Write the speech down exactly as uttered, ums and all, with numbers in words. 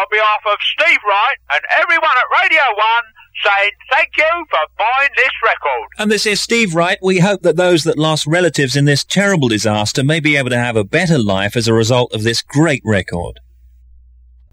on behalf of Steve Wright and everyone at Radio one, saying thank you for buying this record. And this is Steve Wright. We hope that those that lost relatives in this terrible disaster may be able to have a better life as a result of this great record.